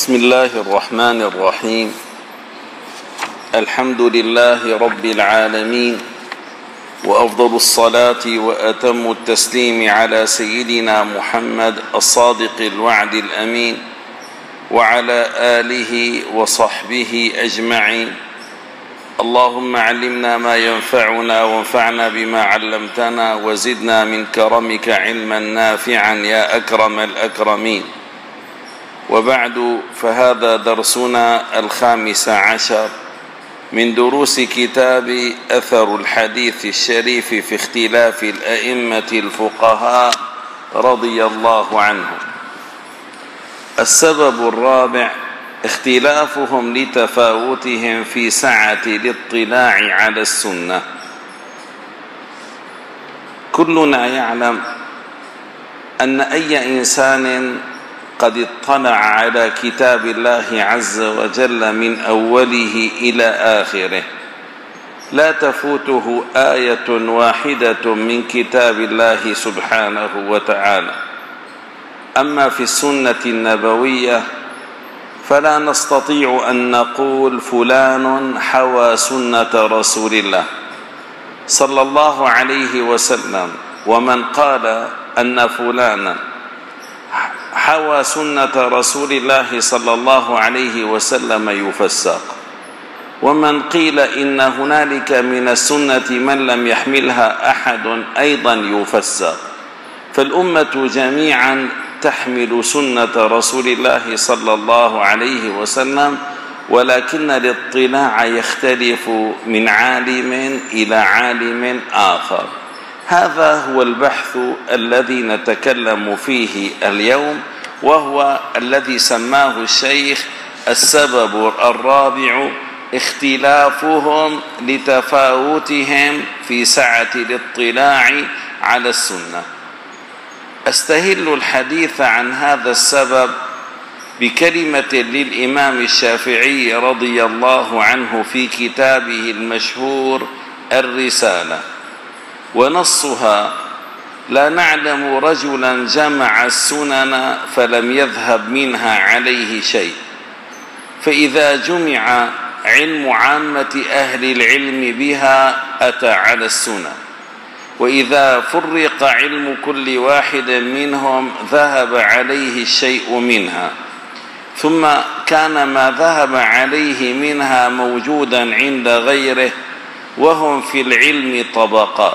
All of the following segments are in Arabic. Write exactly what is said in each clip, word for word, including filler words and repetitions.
بسم الله الرحمن الرحيم. الحمد لله رب العالمين، وأفضل الصلاة وأتم التسليم على سيدنا محمد الصادق الوعد الأمين وعلى آله وصحبه أجمعين. اللهم علمنا ما ينفعنا وانفعنا بما علمتنا وزدنا من كرمك علما نافعا يا أكرم الأكرمين. وبعد، فهذا درسنا الخامس عشر من دروس كتاب أثر الحديث الشريف في اختلاف الأئمة الفقهاء رضي الله عنهم. السبب الرابع اختلافهم لتفاوتهم في سعة الاطلاع على السنة. كلنا يعلم أن أي إنسان قد اطلع على كتاب الله عز وجل من أوله إلى آخره لا تفوته آية واحدة من كتاب الله سبحانه وتعالى. أما في السنة النبوية فلا نستطيع أن نقول فلان حوى سنة رسول الله صلى الله عليه وسلم، ومن قال أن فلانا حوى سنة رسول الله صلى الله عليه وسلم يفسق، ومن قيل إن هنالك من السنة من لم يحملها أحد أيضا يفسق. فالأمة جميعا تحمل سنة رسول الله صلى الله عليه وسلم، ولكن الاطلاع يختلف من عالم إلى عالم آخر. هذا هو البحث الذي نتكلم فيه اليوم، وهو الذي سماه الشيخ السبب الرابع اختلافهم لتفاوتهم في سعة الاطلاع على السنة. أستهل الحديث عن هذا السبب بكلمة للإمام الشافعي رضي الله عنه في كتابه المشهور الرسالة، ونصها: لا نعلم رجلا جمع السنن فلم يذهب منها عليه شيء، فإذا جمع علم عامة أهل العلم بها أتى على السنن، وإذا فرق علم كل واحد منهم ذهب عليه الشيء منها، ثم كان ما ذهب عليه منها موجودا عند غيره. وهم في العلم طبقات،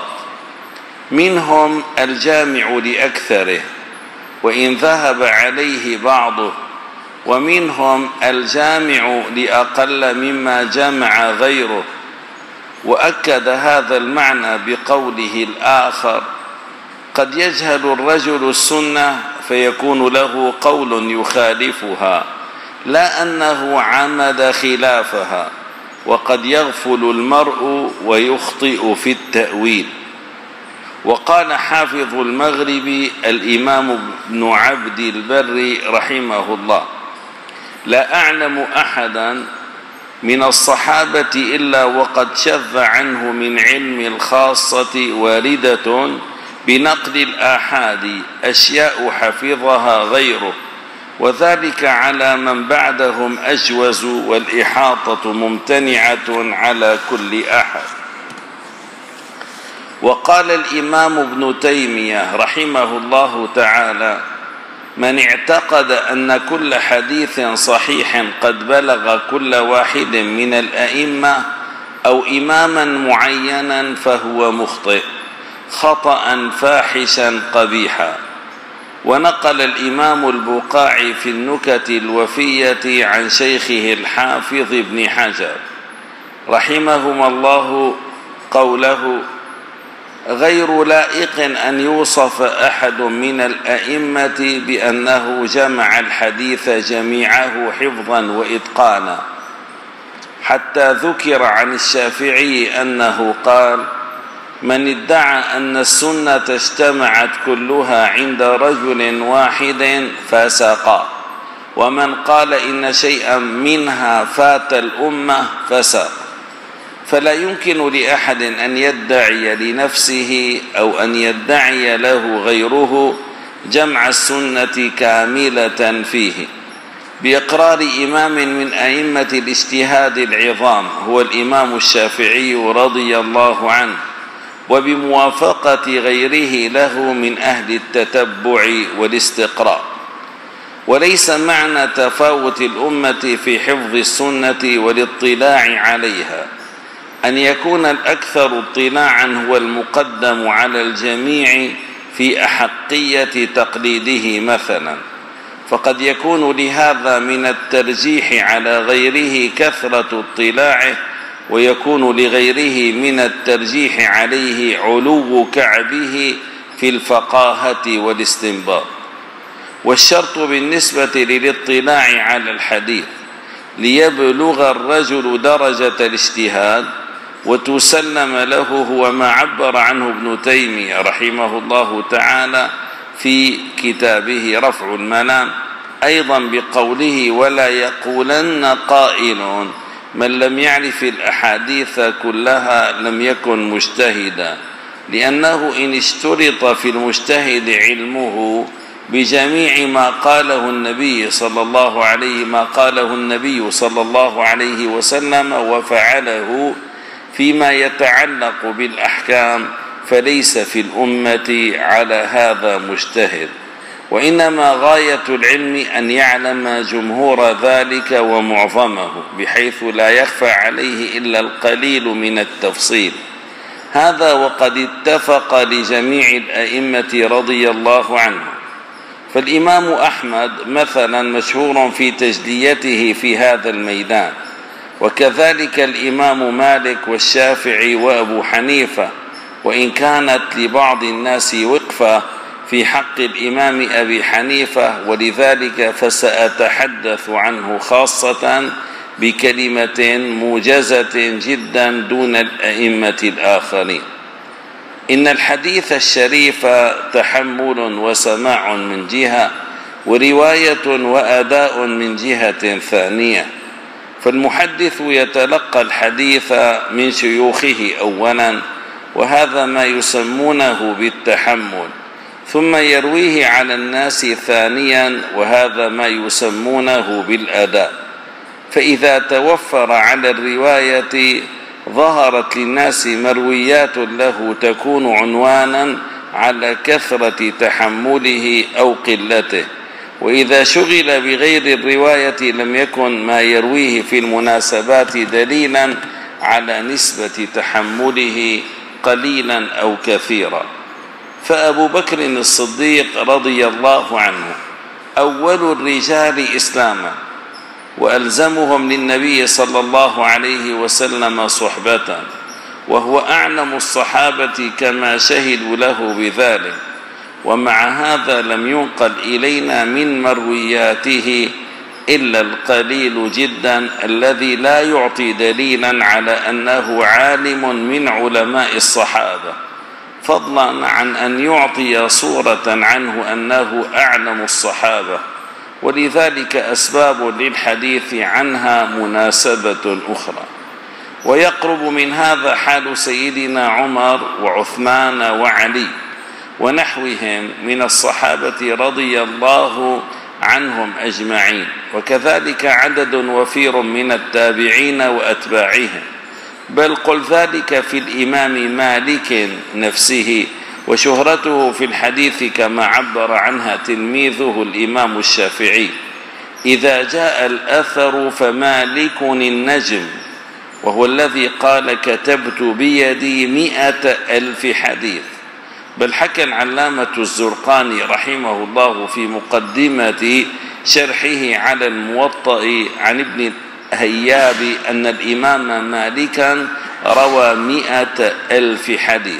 منهم الجامع لأكثره وإن ذهب عليه بعضه، ومنهم الجامع لأقل مما جمع غيره. وأكد هذا المعنى بقوله الآخر: قد يجهل الرجل السنة فيكون له قول يخالفها، لا أنه عمد خلافها، وقد يغفل المرء ويخطئ في التأويل. وقال حافظ المغرب الإمام ابن عبد البر رحمه الله: لا أعلم أحدا من الصحابة إلا وقد شذ عنه من علم الخاصة واردة بنقل الآحاد أشياء حفظها غيره، وذلك على من بعدهم أجوز، والإحاطة ممتنعة على كل أحد. وقال الإمام ابن تيمية رحمه الله تعالى: من اعتقد أن كل حديث صحيح قد بلغ كل واحد من الأئمة أو إماما معينا فهو مخطئ خطأ فاحشا قبيحا. ونقل الإمام البقاعي في النكت الوفية عن شيخه الحافظ ابن حجر رحمهما الله قوله: غير لائق أن يوصف أحد من الأئمة بأنه جمع الحديث جميعه حفظا وإتقانا، حتى ذكر عن الشافعي أنه قال: من ادعى أن السنة اجتمعت كلها عند رجل واحد فسق، ومن قال إن شيئا منها فات الأمة فسق. فلا يمكن لأحد أن يدعي لنفسه أو أن يدعي له غيره جمع السنة كاملة فيه، بإقرار إمام من أئمة الاجتهاد العظام هو الإمام الشافعي رضي الله عنه، وبموافقة غيره له من أهل التتبع والاستقراء. وليس معنى تفاوت الأمة في حفظ السنة والاطلاع عليها أن يكون الأكثر اطلاعا هو المقدم على الجميع في أحقية تقليده مثلا، فقد يكون لهذا من الترجيح على غيره كثرة اطلاعه، ويكون لغيره من الترجيح عليه علو كعبه في الفقاهة والاستنباط. والشرط بالنسبة للاطلاع على الحديث ليبلغ الرجل درجة الاجتهاد وتسلم له هو ما عبر عنه ابن تيمية رحمه الله تعالى في كتابه رفع الملام، أيضا بقوله: ولا يقولن قائل من لم يعرف الأحاديث كلها لم يكن مجتهدا، لأنه إن اشترط في المجتهد علمه بجميع ما قاله النبي صلى الله عليه ما قاله النبي صلى الله عليه وسلم وفعله فيما يتعلق بالأحكام فليس في الأمة على هذا مجتهد، وإنما غاية العلم أن يعلم جمهور ذلك ومعظمه بحيث لا يخفى عليه إلا القليل من التفصيل. هذا وقد اتفق لجميع الأئمة رضي الله عنهم. فالإمام أحمد مثلا مشهور في تجليته في هذا الميدان، وكذلك الإمام مالك والشافعي وأبو حنيفة، وإن كانت لبعض الناس وقفة في حق الإمام أبي حنيفة، ولذلك فسأتحدث عنه خاصة بكلمة موجزة جدا دون الأئمة الآخرين. إن الحديث الشريف تحمل وسماع من جهة، ورواية وأداء من جهة ثانية. فالمحدث يتلقى الحديث من شيوخه أولا، وهذا ما يسمونه بالتحمل، ثم يرويه على الناس ثانيا، وهذا ما يسمونه بالأداء. فإذا توفر على الرواية ظهرت للناس مرويات له تكون عنوانا على كثرة تحمله أو قلته، وإذا شغل بغير الرواية لم يكن ما يرويه في المناسبات دليلا على نسبة تحمله قليلا أو كثيرا. فأبو بكر الصديق رضي الله عنه أول الرجال إسلاما وألزمهم للنبي صلى الله عليه وسلم صحبة، وهو أعلم الصحابة كما شهدوا له بذلك، ومع هذا لم ينقل إلينا من مروياته إلا القليل جدا الذي لا يعطي دليلا على أنه عالم من علماء الصحابة، فضلا عن أن يعطي صورة عنه أنه أعلم الصحابة. ولذلك أسباب للحديث عنها مناسبة أخرى. ويقرب من هذا حال سيدنا عمر وعثمان وعلي ونحوهم من الصحابة رضي الله عنهم أجمعين، وكذلك عدد وفير من التابعين وأتباعهم. بل قل ذلك في الإمام مالك نفسه، وشهرته في الحديث كما عبر عنها تلميذه الإمام الشافعي: إذا جاء الأثر فمالك النجم، وهو الذي قال: كتبت بيدي مئة ألف حديث. بل حكى العلامة الزرقاني رحمه الله في مقدمة شرحه على الموطأ عن ابن هياب أن الإمام مالكا روى مئة ألف حديث،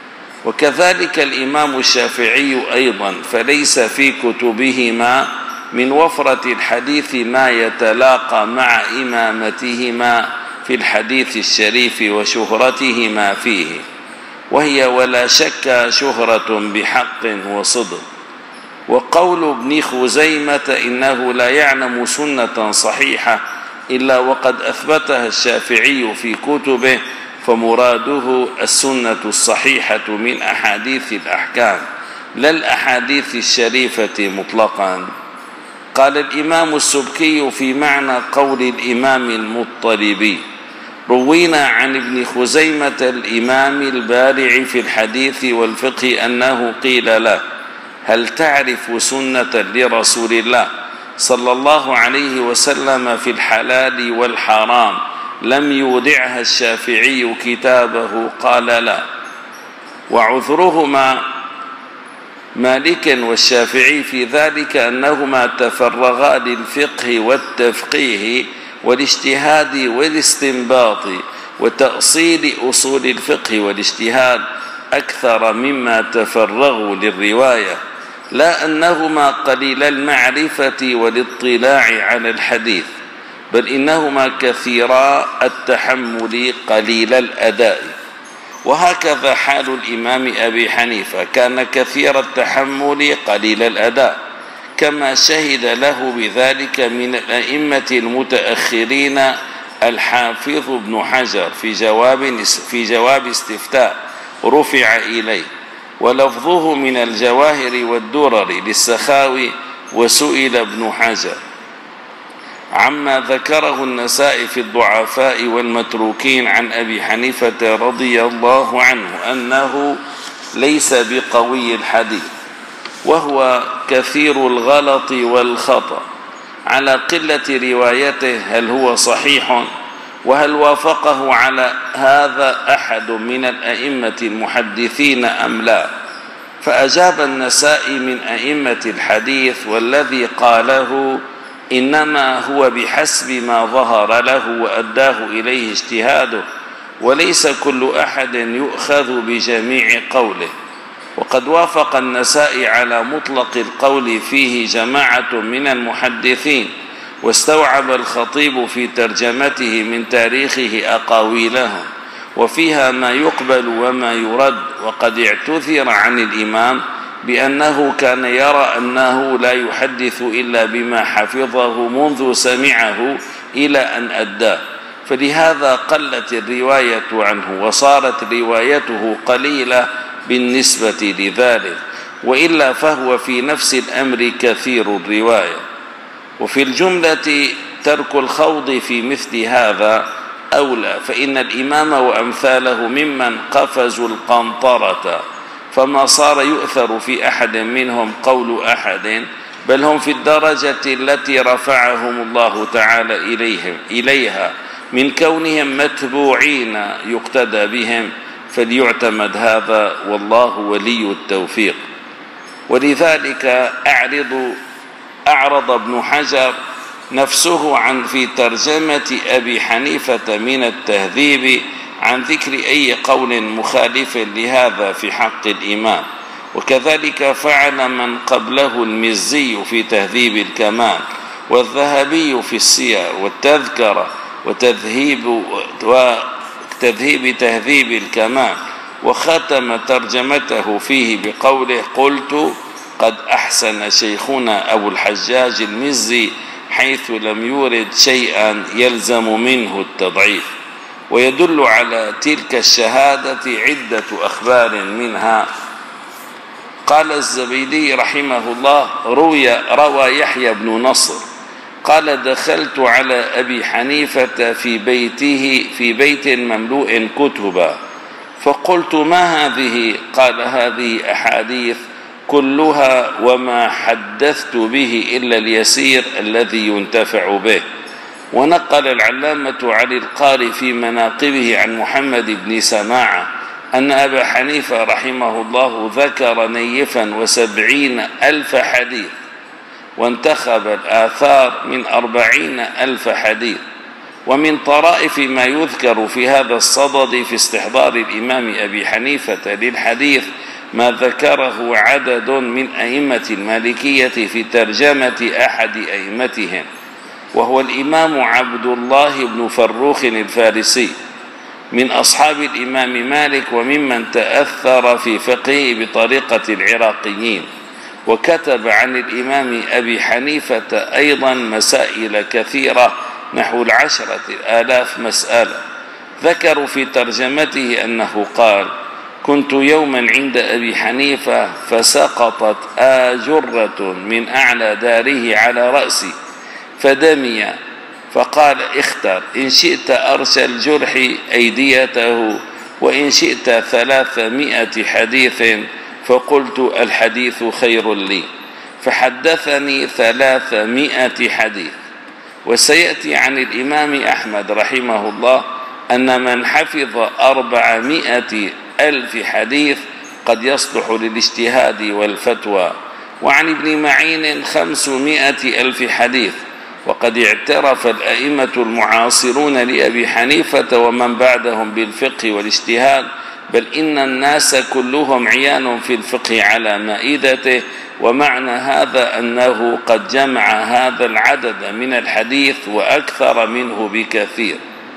وكذلك الإمام الشافعي أيضا، فليس في كتبهما من وفرة الحديث ما يتلاقى مع إمامتهما في الحديث الشريف وشهرتهما فيه، وهي ولا شك شهرة بحق وصدق. وقول ابن خزيمة إنه لا يعلم سنة صحيحة إلا وقد أثبتها الشافعي في كتبه، فمراده السنة الصحيحة من أحاديث الأحكام لا الأحاديث الشريفة مطلقا. قال الإمام السبكي في معنى قول الإمام المطلبي: روينا عن ابن خزيمة الإمام البارع في الحديث والفقه أنه قيل له: هل تعرف سنة لرسول الله صلى الله عليه وسلم في الحلال والحرام لم يودعها الشافعي كتابه؟ قال: لا. وعذرهما مالك والشافعي في ذلك أنهما تفرغا للفقه والتفقيه والاجتهاد والاستنباط وتأصيل أصول الفقه والاجتهاد أكثر مما تفرغوا للرواية، لا أنهما قليل المعرفة والاطلاع على الحديث، بل إنهما كثيرا التحمل قليل الأداء. وهكذا حال الإمام أبي حنيفة، كان كثير التحمل قليل الأداء، كما شهد له بذلك من الأئمة المتأخرين الحافظ ابن حجر في جواب في جواب استفتاء رفع إليه، ولفظه من الجواهر والدرر للسخاوي: وسئل ابن حجر عما ذكره النسائي في الضعفاء والمتروكين عن أبي حنيفة رضي الله عنه أنه ليس بقوي الحديث، وهو كثير الغلط والخطأ، على قلة روايته هل هو صحيح؟ وهل وافقه على هذا أحد من الأئمة المحدثين أم لا؟ فأجاب النسائي من أئمة الحديث: والذي قاله إنما هو بحسب ما ظهر له وأداه إليه اجتهاده، وليس كل أحد يؤخذ بجميع قوله. وقد وافق النسائي على مطلق القول فيه جماعة من المحدثين، واستوعب الخطيب في ترجمته من تاريخه أقاويلهم، وفيها ما يقبل وما يرد. وقد اعتذر عن الإمام بأنه كان يرى أنه لا يحدث إلا بما حفظه منذ سمعه إلى أن أداه، فلهذا قلت الرواية عنه وصارت روايته قليلة بالنسبة لذلك، وإلا فهو في نفس الأمر كثير الرواية. وفي الجملة ترك الخوض في مثل هذا أولى، فإن الإمام وأمثاله ممن قفزوا القنطرة، فما صار يؤثر في أحد منهم قول أحد، بل هم في الدرجة التي رفعهم الله تعالى إليهم إليها من كونهم متبوعين يقتدى بهم، فليعتمد هذا، والله ولي التوفيق. ولذلك أعرض أعرض ابن حجر نفسه عن في ترجمة أبي حنيفة من التهذيب عن ذكر أي قول مخالف لهذا في حق الإمام، وكذلك فعل من قبله المزي في تهذيب الكمال، والذهبي في السير والتذكرة وتذهيب وتذهيب تهذيب الكمال، وختم ترجمته فيه بقوله: قلت قد أحسن شيخنا أبو الحجاج المزي حيث لم يورد شيئا يلزم منه التضعيف. ويدل على تلك الشهادة عدة أخبار، منها قال الزبيدي رحمه الله: روي روى يحيى بن نصر قال: دخلت على أبي حنيفة في بيته في بيت مملوء كتبا، فقلت: ما هذه؟ قال: هذه أحاديث كلها وما حدثت به إلا اليسير الذي ينتفع به. ونقل العلامة علي القاري في مناقبه عن محمد بن سماعة أن أبا حنيفة رحمه الله ذكر نيفا وسبعين ألف حديث، وانتخب الآثار من أربعين ألف حديث. ومن طرائف ما يذكر في هذا الصدد في استحضار الإمام أبي حنيفة للحديث ما ذكره عدد من أئمة المالكية في ترجمة أحد أئمتهم، وهو الإمام عبد الله بن فروخ الفارسي من أصحاب الإمام مالك، وممن تأثر في فقهه بطريقة العراقيين. وكتب عن الإمام أبي حنيفة أيضا مسائل كثيرة نحو العشرة آلاف مسألة. ذكروا في ترجمته أنه قال: كنت يوما عند أبي حنيفة فسقطت آجرة من أعلى داره على رأسي فدمي، فقال اختر، إن شئت أرسل الجرح أيديته وإن شئت ثلاثمائة حديث، فقلت الحديث خير لي، فحدثني ثلاثمائة حديث. وسيأتي عن الإمام أحمد رحمه الله أن من حفظ أربعمائة ألف حديث قد يصلح للاجتهاد والفتوى، وعن ابن معين خمسمائة ألف حديث. وقد اعترف الأئمة المعاصرون لأبي حنيفة ومن بعدهم بالفقه والاجتهاد، بل إن الناس كلهم عيان في الفقه على مائدته، ومعنى هذا أنه قد جمع هذا العدد من الحديث وأكثر منه بكثير.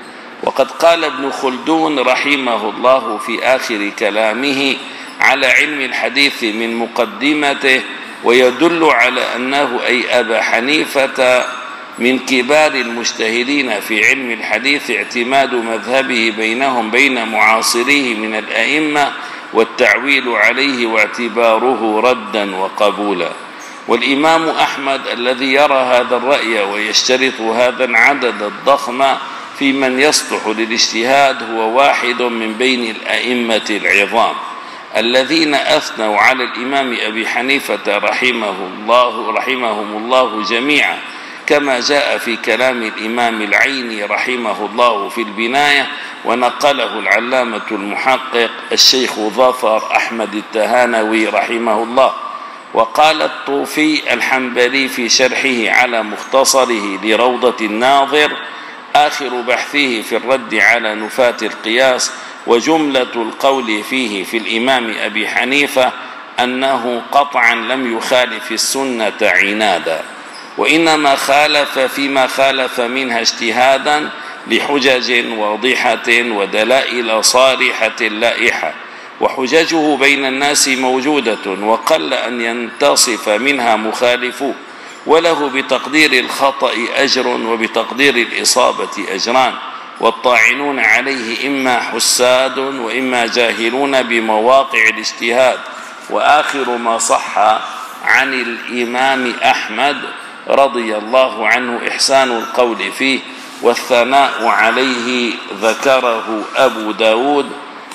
وقد قال ابن خلدون رحمه الله في آخر كلامه على علم الحديث من مقدمته، ويدل على أنه أي أبا حنيفة من كبار المجتهدين في علم الحديث، اعتماد مذهبه بينهم بين معاصريه من الأئمة والتعويل عليه واعتباره ردا وقبولا. والإمام أحمد الذي يرى هذا الرأي ويشترط هذا العدد الضخم في من يصلح للاجتهاد هو واحد من بين الأئمة العظام الذين أثنوا على الإمام أبي حنيفة رحمه الله رحمهم الله جميعا، كما جاء في كلام الإمام العيني رحمه الله في البناية، ونقله العلامة المحقق الشيخ ظفر أحمد التهانوي رحمه الله. وقال الطوفي الحنبلي في شرحه على مختصره لروضة الناظر آخر بحثه في الرد على نفاة القياس، وجملة القول فيه في الإمام أبي حنيفة أنه قطعا لم يخالف السنة عنادا، وإنما خالف فيما خالف منها اجتهادا لحجج واضحة ودلائل صارحة لائحة، وحججه بين الناس موجودة وقل أن ينتصف منها مخالفوه، وله بتقدير الخطأ أجر وبتقدير الإصابة أجران، والطاعنون عليه إما حساد وإما جاهلون بمواقع الاجتهاد. وآخر ما صح عن الإمام أحمد رضي الله عنه إحسان القول فيه والثناء عليه، ذكره أبو داود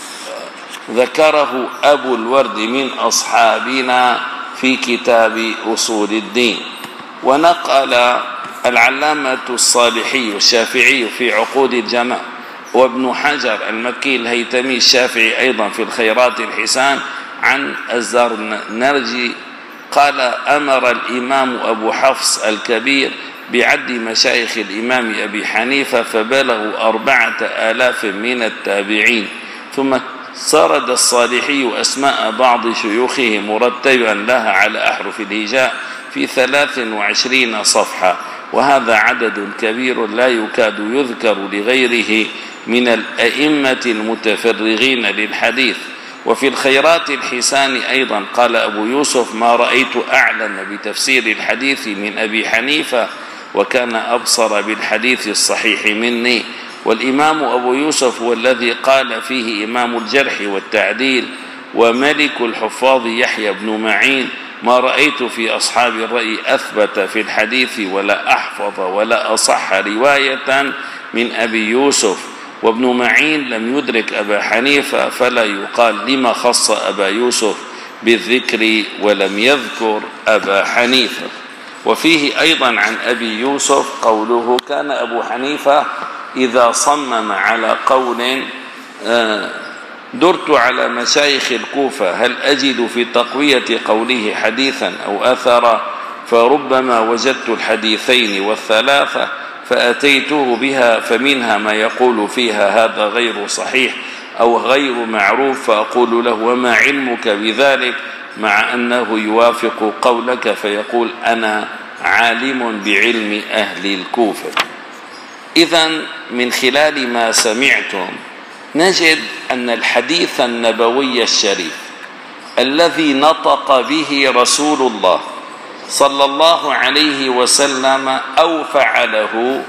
ذكره أبو الورد من أصحابنا في كتاب أصول الدين. ونقل العلامة الصالحي الشافعي في عقود الجماع، وابن حجر المكي الهيتمي الشافعي أيضا في الخيرات الحسان عن الزرنرجي قال: أمر الإمام أبو حفص الكبير بعد مشايخ الإمام أبي حنيفة فبلغوا أربعة آلاف من التابعين. ثم سرد الصالحي أسماء بعض شيوخه مرتبا لها على أحرف الهجاء في ثلاث وعشرين صفحة، وهذا عدد كبير لا يكاد يذكر لغيره من الأئمة المتفرغين للحديث. وفي الخيرات الحسان أيضا قال أبو يوسف: ما رأيت أعلم بتفسير الحديث من أبي حنيفة، وكان أبصر بالحديث الصحيح مني. والإمام أبو يوسف هو الذي قال فيه إمام الجرح والتعديل وملك الحفاظ يحيى بن معين: ما رأيت في أصحاب الرأي أثبت في الحديث ولا أحفظ ولا أصح رواية من أبي يوسف. وابن معين لم يدرك أبا حنيفة، فلا يقال لما خص أبا يوسف بالذكر ولم يذكر أبا حنيفة. وفيه أيضا عن أبي يوسف قوله: كان أبو حنيفة إذا صمم على قول درت على مشايخ الكوفة هل أجد في تقوية قوله حديثا أو أثرا، فربما وجدت الحديثين والثلاثة فأتيته بها، فمنها ما يقول فيها هذا غير صحيح أو غير معروف، فأقول له: وما علمك بذلك؟ مع أنه يوافق قولك، فيقول: أنا عالم بعلم أهل الكوفة. إذن من خلال ما سمعتم نجد أن الحديث النبوي الشريف الذي نطق به رسول الله صلى الله عليه وسلم أو فعله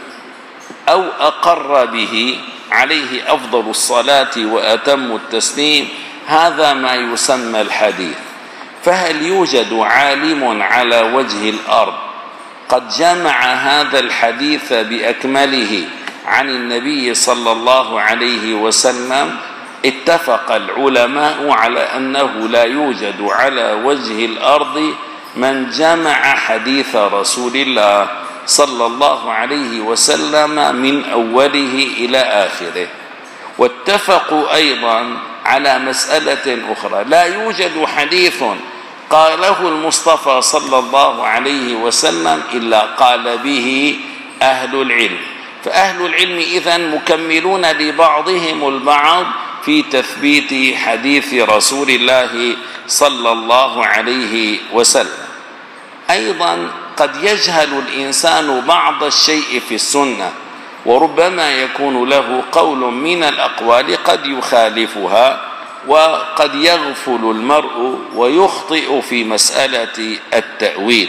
أو أقر به عليه أفضل الصلاة وأتم التسليم هذا ما يسمى الحديث. فهل يوجد عالم على وجه الأرض قد جمع هذا الحديث بأكمله عن النبي صلى الله عليه وسلم؟ اتفق العلماء على أنه لا يوجد على وجه الأرض من جمع حديث رسول الله صلى الله عليه وسلم من أوله إلى آخره. واتفقوا أيضا على مسألة أخرى: لا يوجد حديث قاله المصطفى صلى الله عليه وسلم إلا قال به أهل العلم. فأهل العلم إذن مكملون لبعضهم البعض في تثبيت حديث رسول الله صلى الله عليه وسلم. أيضا قد يجهل الإنسان بعض الشيء في السنة، وربما يكون له قول من الأقوال قد يخالفها، وقد يغفل المرء ويخطئ في مسألة التأويل.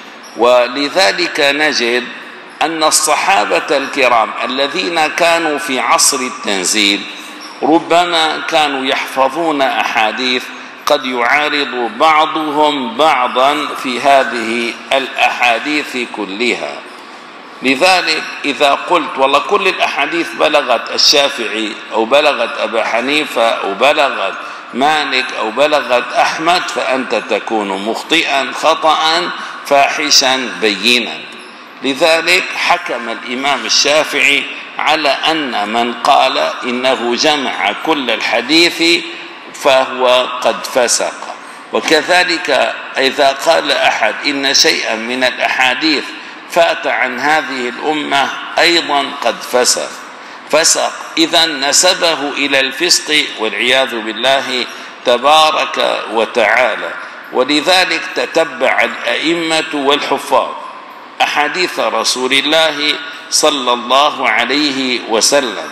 ولذلك نجد أن الصحابة الكرام الذين كانوا في عصر التنزيل ربما كانوا يحفظون أحاديث قد يعارض بعضهم بعضا في هذه الأحاديث كلها. لذلك إذا قلت والله كل الأحاديث بلغت الشافعي أو بلغت أبا حنيفة أو بلغت مالك أو بلغت أحمد، فأنت تكون مخطئا خطأ فاحشا بينا. لذلك حكم الإمام الشافعي على أن من قال إنه جمع كل الحديث فهو قد فسق. وكذلك إذا قال أحد إن شيئا من الأحاديث فات عن هذه الأمة أيضا قد فسق فسق إذن نسبه إلى الفسق والعياذ بالله تبارك وتعالى. ولذلك تتبع الأئمة والحفاظ أحاديث رسول الله صلى الله عليه وسلم،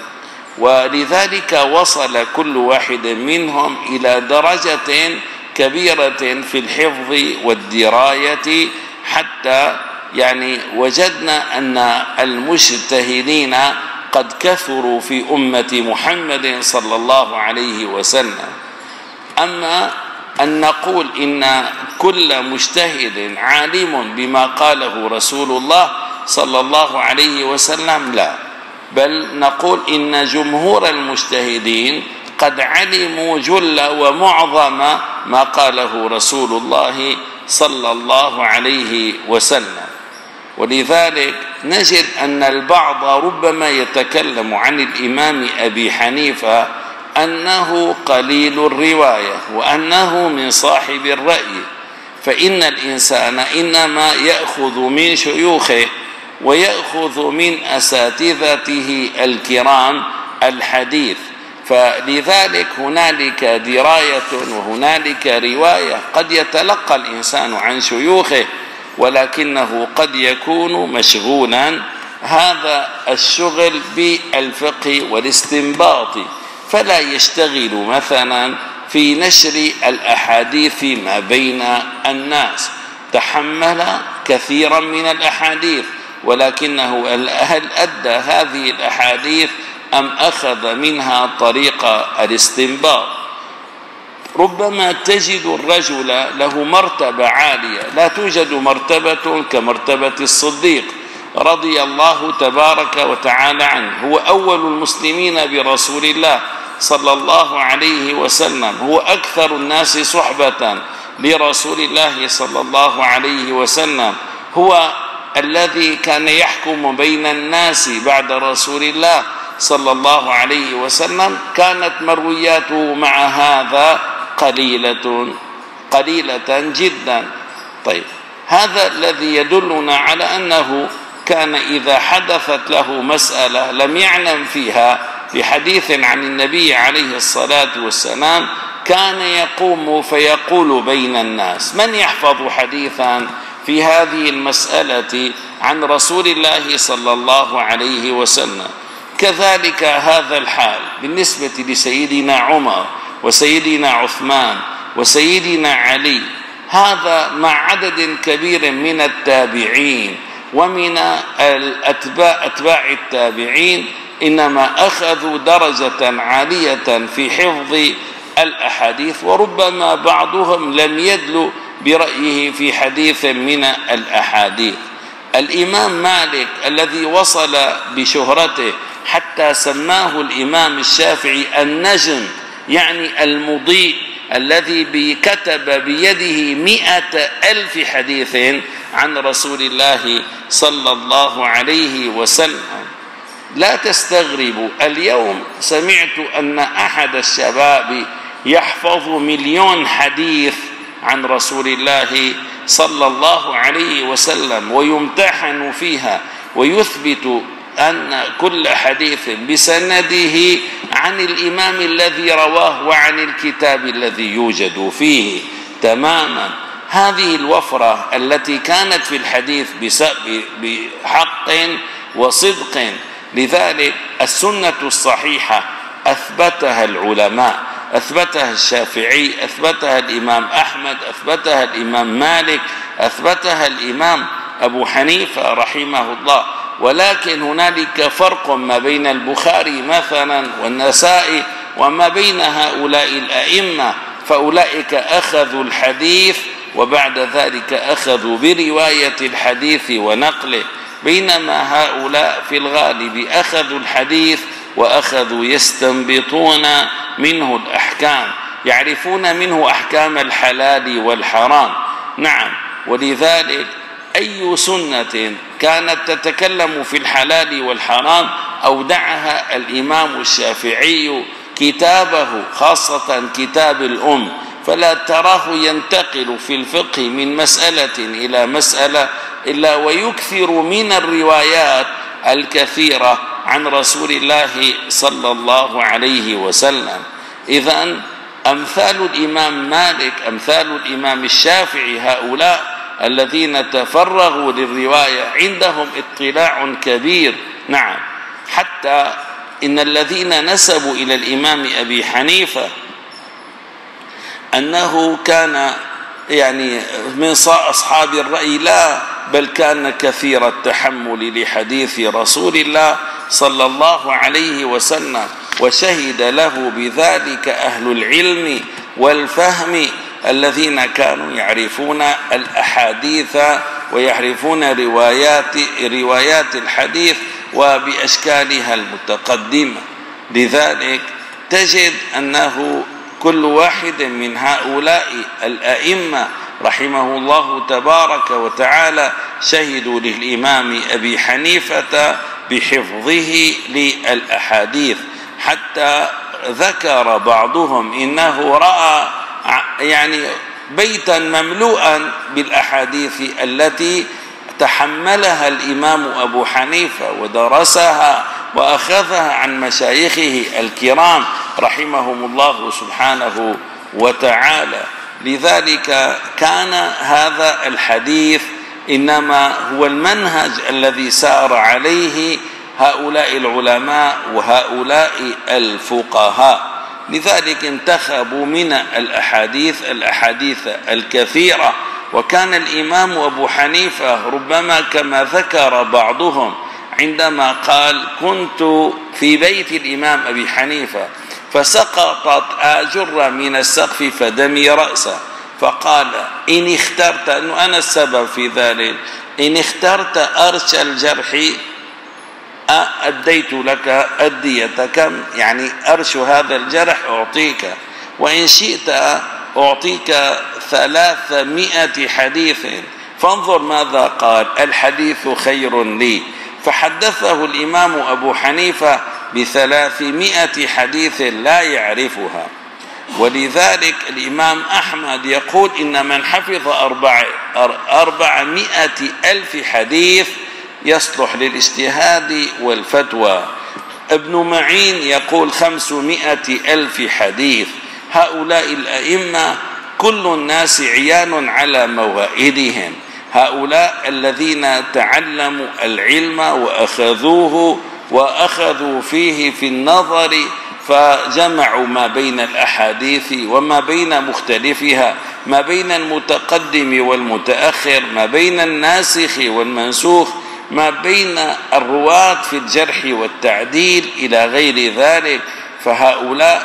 ولذلك وصل كل واحد منهم إلى درجة كبيرة في الحفظ والدراية، حتى يعني وجدنا أن المجتهدين قد كثروا في أمة محمد صلى الله عليه وسلم. أما أن نقول إن كل مجتهد عالم بما قاله رسول الله صلى الله عليه وسلم لا، بل نقول إن جمهور المجتهدين قد علموا جل ومعظم ما قاله رسول الله صلى الله عليه وسلم. ولذلك نجد أن البعض ربما يتكلم عن الإمام أبي حنيفة أنه قليل الرواية وأنه من صاحب الرأي، فإن الإنسان إنما يأخذ من شيوخه ويأخذ من أساتذته الكرام الحديث. فلذلك هنالك دراية وهنالك رواية، قد يتلقى الإنسان عن شيوخه ولكنه قد يكون مشغولا هذا الشغل بالفقه والاستنباط، فلا يشتغل مثلا في نشر الأحاديث ما بين الناس. تحمل كثيرا من الأحاديث ولكنه هل أدى هذه الأحاديث أم أخذ منها طريق الاستنباط؟ ربما تجد الرجل له مرتبة عالية، لا توجد مرتبة كمرتبة الصديق رضي الله تبارك وتعالى عنه، هو أول المسلمين برسول الله صلى الله عليه وسلم، هو أكثر الناس صحبة لرسول الله صلى الله عليه وسلم، هو الذي كان يحكم بين الناس بعد رسول الله صلى الله عليه وسلم. كانت مروياته مع هذا قليلة قليلة جدا. طيب، هذا الذي يدلنا على أنه كان إذا حدثت له مسألة لم يعلم فيها بحديث عن النبي عليه الصلاة والسلام كان يقوم فيقول بين الناس: من يحفظ حديثا في هذه المسألة عن رسول الله صلى الله عليه وسلم؟ كذلك هذا الحال بالنسبة لسيدنا عمر وسيدنا عثمان وسيدنا علي، هذا مع عدد كبير من التابعين ومن الأتباع أتباع التابعين، إنما أخذوا درجة عالية في حفظ الأحاديث، وربما بعضهم لم يدل برأيه في حديث من الأحاديث. الإمام مالك الذي وصل بشهرته حتى سماه الإمام الشافعي النجم، يعني المضيء، الذي كتب بيده مئة ألف حديث عن رسول الله صلى الله عليه وسلم. لا تستغربوا، اليوم سمعت أن أحد الشباب يحفظ مليون حديث عن رسول الله صلى الله عليه وسلم ويمتحن فيها ويثبت أن كل حديث بسنده عن الإمام الذي رواه وعن الكتاب الذي يوجد فيه تماما. هذه الوفرة التي كانت في الحديث بحق وصدق. لذلك السنة الصحيحة أثبتها العلماء، أثبتها الشافعي، أثبتها الإمام أحمد، أثبتها الإمام مالك، أثبتها الإمام أبو حنيفة رحمه الله. ولكن هنالك فرق ما بين البخاري مثلا والنسائي وما بين هؤلاء الأئمة، فأولئك أخذوا الحديث وبعد ذلك أخذوا برواية الحديث ونقله، بينما هؤلاء في الغالب أخذوا الحديث وأخذوا يستنبطون منه الأحكام، يعرفون منه أحكام الحلال والحرام. نعم، ولذلك أي سنة كانت تتكلم في الحلال والحرام أودعها الإمام الشافعي كتابه، خاصة كتاب الأم، فلا تراه ينتقل في الفقه من مسألة إلى مسألة إلا ويكثر من الروايات الكثيرة عن رسول الله صلى الله عليه وسلم. إذن أمثال الإمام مالك، أمثال الإمام الشافعي، هؤلاء الذين تفرغوا للرواية عندهم اطلاع كبير. نعم، حتى إن الذين نسبوا إلى الإمام أبي حنيفة أنه كان يعني من أصحاب الرأي، لا، بل كان كثير التحمل لحديث رسول الله صلى الله عليه وسلم، وشهد له بذلك أهل العلم والفهم الذين كانوا يعرفون الأحاديث ويعرفون روايات روايات الحديث وبأشكالها المتقدمة. لذلك تجد أنه كل واحد من هؤلاء الأئمة رحمه الله تبارك وتعالى شهدوا للإمام أبي حنيفة بحفظه للأحاديث، حتى ذكر بعضهم إنه رأى يعني بيتا مملوءا بالأحاديث التي تحملها الإمام أبو حنيفة ودرسها وأخذها عن مشايخه الكرام رحمهم الله سبحانه وتعالى. لذلك كان هذا الحديث إنما هو المنهج الذي سار عليه هؤلاء العلماء وهؤلاء الفقهاء. لذلك انتخبوا من الأحاديث الأحاديث الكثيرة. وكان الإمام أبو حنيفة ربما كما ذكر بعضهم عندما قال: كنت في بيت الإمام أبي حنيفة فسقطت آجرة من السقف فدمي رأسه، فقال: إن اخترت، أنه أنا السبب في ذلك، إن اخترت أرش الجرح أديت لك أدية، كم يعني أرش هذا الجرح أعطيك، وإن شئت أعطيك ثلاثمائة حديث. فانظر ماذا قال: الحديث خير لي. فحدثه الإمام أبو حنيفة بثلاثمائة حديث لا يعرفها. ولذلك الإمام أحمد يقول: إن من حفظ أربع أربعمائة ألف حديث يصلح للاجتهاد والفتوى. ابن معين يقول خمسمائة ألف حديث. هؤلاء الأئمة كل الناس عيان على موائدهم، هؤلاء الذين تعلموا العلم وأخذوه وأخذوا فيه في النظر، فجمعوا ما بين الأحاديث وما بين مختلفها، ما بين المتقدم والمتأخر، ما بين الناسخ والمنسوخ، ما بين الرواة في الجرح والتعديل إلى غير ذلك. فهؤلاء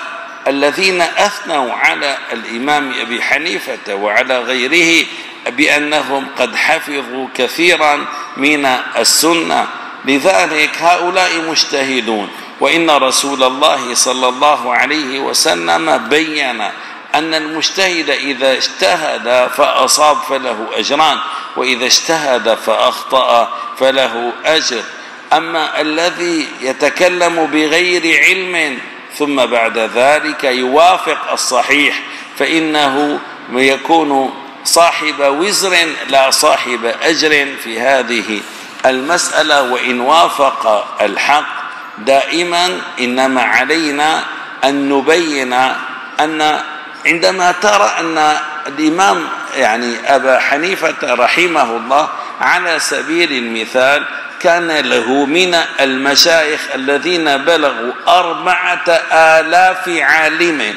الذين أثنوا على الإمام أبي حنيفة وعلى غيره بأنهم قد حفظوا كثيرا من السنة. لذلك هؤلاء مجتهدون، وإن رسول الله صلى الله عليه وسلم بين أن المجتهد إذا اجتهد فأصاب فله أجران، وإذا اجتهد فأخطأ فله أجر. أما الذي يتكلم بغير علم ثم بعد ذلك يوافق الصحيح فإنه يكون صاحب وزر لا صاحب أجر في هذه المسألة. وإن وافق الحق دائما إنما علينا أن نبين أن عندما ترى أن الإمام يعني أبا حنيفة رحمه الله على سبيل المثال كان له من المشايخ الذين بلغوا أربعة آلاف عالم،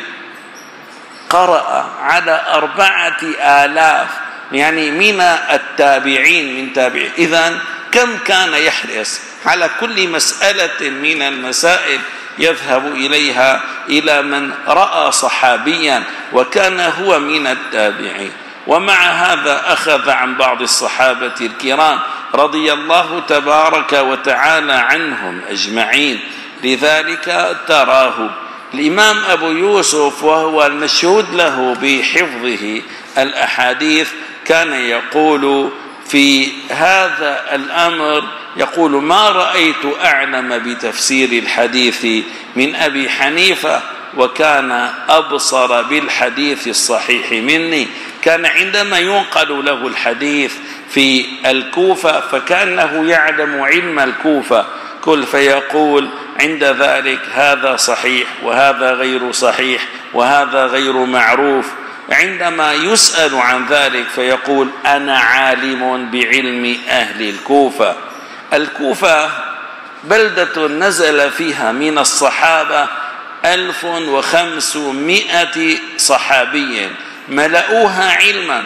قرأ على أربعة آلاف، يعني من التابعين من تابعين. إذن كم كان يحرص على كل مسألة من المسائل يذهب إليها إلى من رأى صحابيا وكان هو من التابعين. ومع هذا أخذ عن بعض الصحابة الكرام رضي الله تبارك وتعالى عنهم أجمعين. لذلك تراه الإمام أبو يوسف وهو المشهود له بحفظه الأحاديث كان يقول في هذا الأمر، يقول: ما رأيت أعلم بتفسير الحديث من أبي حنيفة، وكان أبصر بالحديث الصحيح مني. كان عندما ينقل له الحديث في الكوفة فكأنه يعلم علم الكوفة كل، فيقول عند ذلك: هذا صحيح وهذا غير صحيح وهذا غير معروف. عندما يسأل عن ذلك فيقول: أنا عالم بعلم أهل الكوفة. الكوفة بلدة نزل فيها من الصحابة ألف وخمسمائة صحابي ملأوها علما.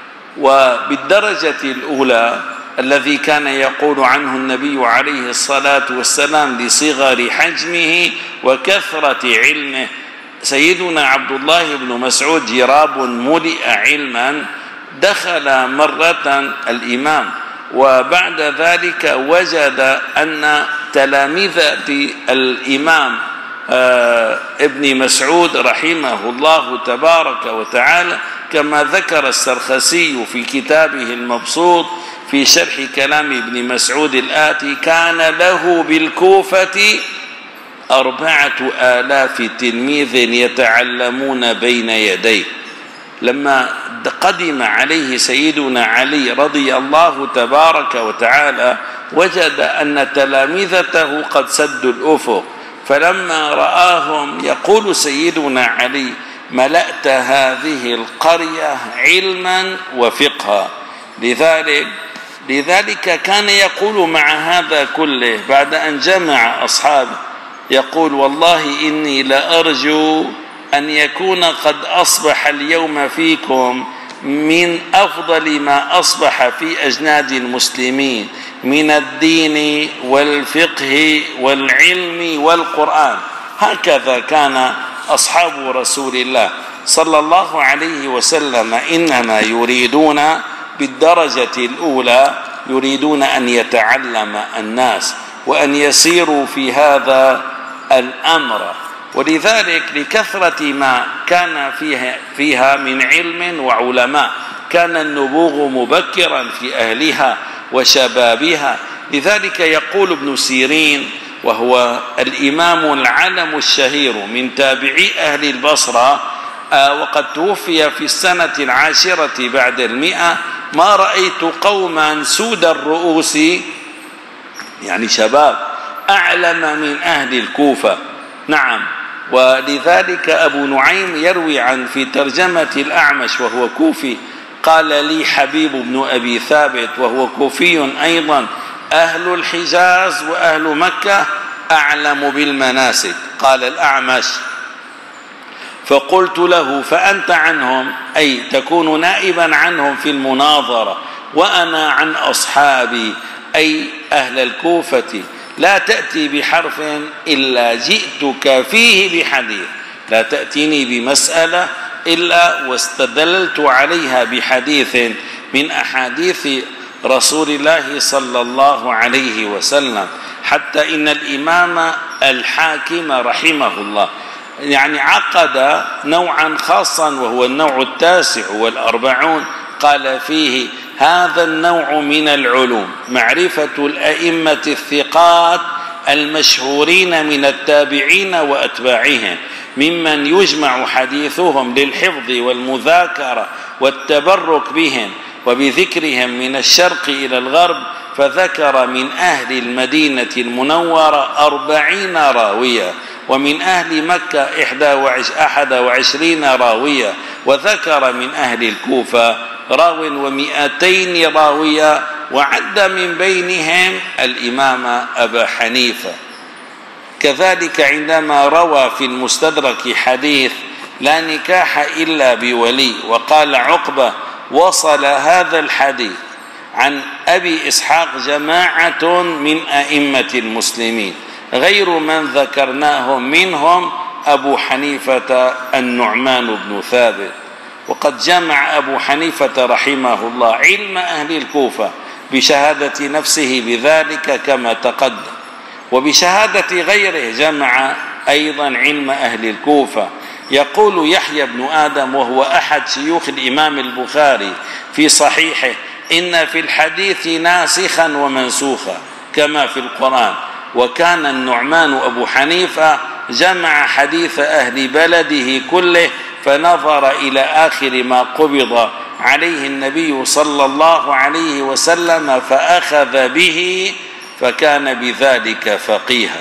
وبالدرجة الأولى الذي كان يقول عنه النبي عليه الصلاة والسلام لصغر حجمه وكثرة علمه، سيدنا عبد الله بن مسعود جراب ملئ علما، دخل مرة الإمام وبعد ذلك وجد أن تلامذة الإمام ابن مسعود رحمه الله تبارك وتعالى كما ذكر السرخسي في كتابه المبسوط في شرح كلام ابن مسعود الآتي: كان له بالكوفة أربعة آلاف تلميذ يتعلمون بين يديه. لما قدم عليه سيدنا علي رضي الله تبارك وتعالى وجد أن تلامذته قد سدوا الأفق، فلما رآهم يقول سيدنا علي: ملأت هذه القرية علما وفقها. لذلك لذلك كان يقول مع هذا كله بعد أن جمع أصحابه، يقول: والله إني لأرجو أن يكون قد أصبح اليوم فيكم من أفضل ما أصبح في أجناد المسلمين من الدين والفقه والعلم والقرآن. هكذا كان أصحاب رسول الله صلى الله عليه وسلم، إنما يريدون بالدرجة الأولى يريدون أن يتعلم الناس وأن يسيروا في هذا الأمر. ولذلك لكثرة ما كان فيها, فيها من علم وعلماء كان النبوغ مبكرا في أهلها وشبابها. لذلك يقول ابن سيرين وهو الإمام العلم الشهير من تابعي أهل البصرة وقد توفي في السنة العاشرة بعد المئة: ما رأيت قوما سود الرؤوس، يعني شباب، أعلم من أهل الكوفة. نعم. ولذلك أبو نعيم يروي عن في ترجمة الأعمش وهو كوفي قال لي حبيب بن أبي ثابت وهو كوفي أيضا: أهل الحجاز وأهل مكة أعلم بالمناسك. قال الأعمش: فقلت له: فأنت عنهم، أي تكون نائبا عنهم في المناظرة، وأنا عن أصحابي أي أهل الكوفة، لا تأتي بحرف إلا جئتك فيه بحديث. لا تأتيني بمسألة إلا واستدللت عليها بحديث من أحاديث رسول الله صلى الله عليه وسلم. حتى إن الإمام الحاكم رحمه الله يعني عقد نوعا خاصا وهو النوع التاسع والأربعون، قال فيه: هذا النوع من العلوم معرفة الأئمة الثقات المشهورين من التابعين وأتباعهم، ممن يجمع حديثهم للحفظ والمذاكرة والتبرك بهم وبذكرهم من الشرق إلى الغرب، فذكر من أهل المدينة المنورة أربعين راوية، ومن أهل مكة أحد وعشرين راوية، وذكر من أهل الكوفة راو ومئتين راوية، وعد من بينهم الإمام أبا حنيفة. كذلك عندما روى في المستدرك حديث لا نكاح إلا بولي، وقال عقبة: وصل هذا الحديث عن أبي إسحاق جماعة من أئمة المسلمين غير من ذكرناهم، منهم أبو حنيفة النعمان بن ثابت. وقد جمع أبو حنيفة رحمه الله علم أهل الكوفة بشهادة نفسه بذلك كما تقدم، وبشهادة غيره جمع أيضا علم أهل الكوفة. يقول يحيى بن آدم وهو أحد شيوخ الإمام البخاري في صحيحه: إن في الحديث ناسخا ومنسوخا كما في القرآن. وكان النعمان أبو حنيفة جمع حديث أهل بلده كله، فنظر إلى آخر ما قبض عليه النبي صلى الله عليه وسلم فأخذ به، فكان بذلك فقيها.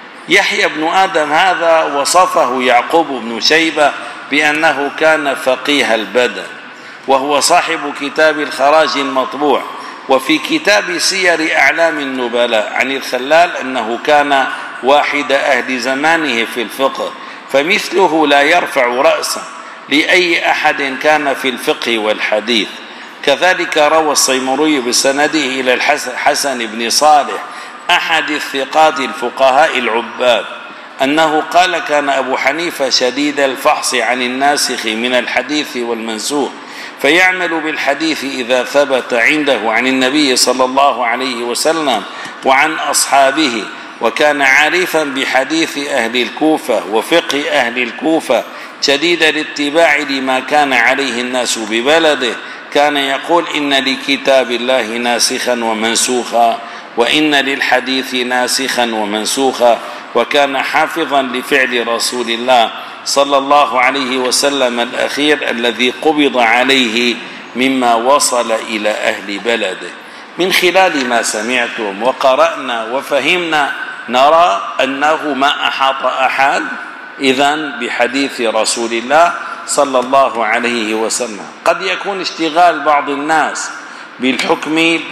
يحيى بن آدم هذا وصفه يعقوب بن شيبة بأنه كان فقيه البدن، وهو صاحب كتاب الخراج المطبوع. وفي كتاب سير أعلام النبلاء عن الخلال أنه كان واحد أهل زمانه في الفقه، فمثله لا يرفع رأسا لأي أحد كان في الفقه والحديث. كذلك روى الصيمري بسنده إلى الحسن بن صالح أحد الثقات الفقهاء العباد أنه قال: كان أبو حنيفة شديد الفحص عن الناسخ من الحديث والمنسوخ، فيعمل بالحديث إذا ثبت عنده عن النبي صلى الله عليه وسلم وعن أصحابه. وكان عارفا بحديث أهل الكوفة وفقه أهل الكوفة، شديد الاتباع لما كان عليه الناس ببلده. كان يقول: إن لكتاب الله ناسخا ومنسوخا، وإن للحديث ناسخا ومنسوخا. وكان حافظا لفعل رسول الله صلى الله عليه وسلم الأخير الذي قبض عليه مما وصل إلى أهل بلده. من خلال ما سمعتم وقرأنا وفهمنا نرى أنه ما أحاط أحد إذن بحديث رسول الله صلى الله عليه وسلم. قد يكون اشتغال بعض الناس بالحكم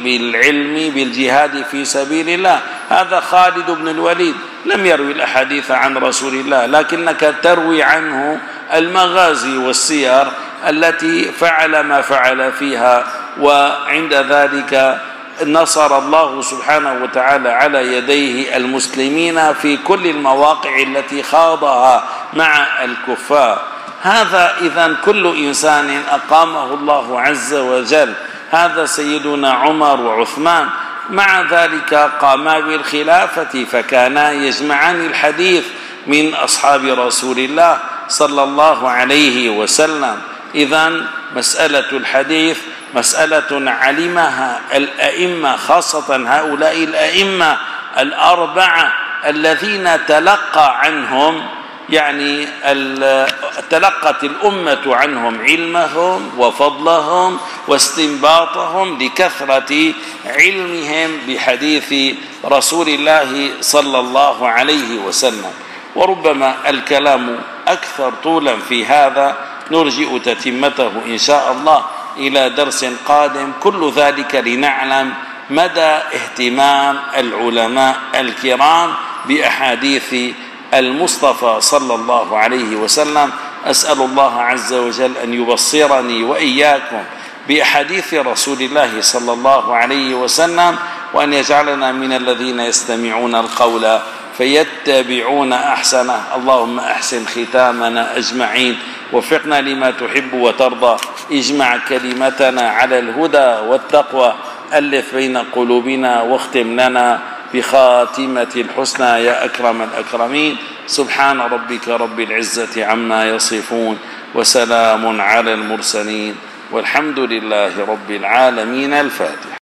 بالعلم بالجهاد في سبيل الله، هذا خالد بن الوليد لم يروي الأحاديث عن رسول الله، لكنك تروي عنه المغازي والسير التي فعل ما فعل فيها، وعند ذلك نصر الله سبحانه وتعالى على يديه المسلمين في كل المواقع التي خاضها مع الكفار. هذا إذن كل إنسان أقامه الله عز وجل. هذا سيدنا عمر وعثمان مع ذلك قاما بالخلافة، فكانا يجمعان الحديث من أصحاب رسول الله صلى الله عليه وسلم. إذن مسألة الحديث مسألة علمها الأئمة، خاصة هؤلاء الأئمة الأربعة الذين تلقى عنهم يعني تلقت الأمة عنهم علمهم وفضلهم واستنباطهم لكثرة علمهم بحديث رسول الله صلى الله عليه وسلم. وربما الكلام أكثر طولا في هذا، نرجئ تتمته إن شاء الله إلى درس قادم. كل ذلك لنعلم مدى اهتمام العلماء الكرام بأحاديث المصطفى صلى الله عليه وسلم. أسأل الله عز وجل أن يبصرني وإياكم بأحاديث رسول الله صلى الله عليه وسلم، وأن يجعلنا من الذين يستمعون القول فيتبعون أحسنه. اللهم أحسن ختامنا أجمعين، وفقنا لما تحب وترضى، اجمع كلمتنا على الهدى والتقوى، ألف بين قلوبنا، واختم لنا بخاتمة الحسنى يا أكرم الأكرمين. سبحان ربك رب العزة عما يصفون، وسلام على المرسلين، والحمد لله رب العالمين. الفاتحة.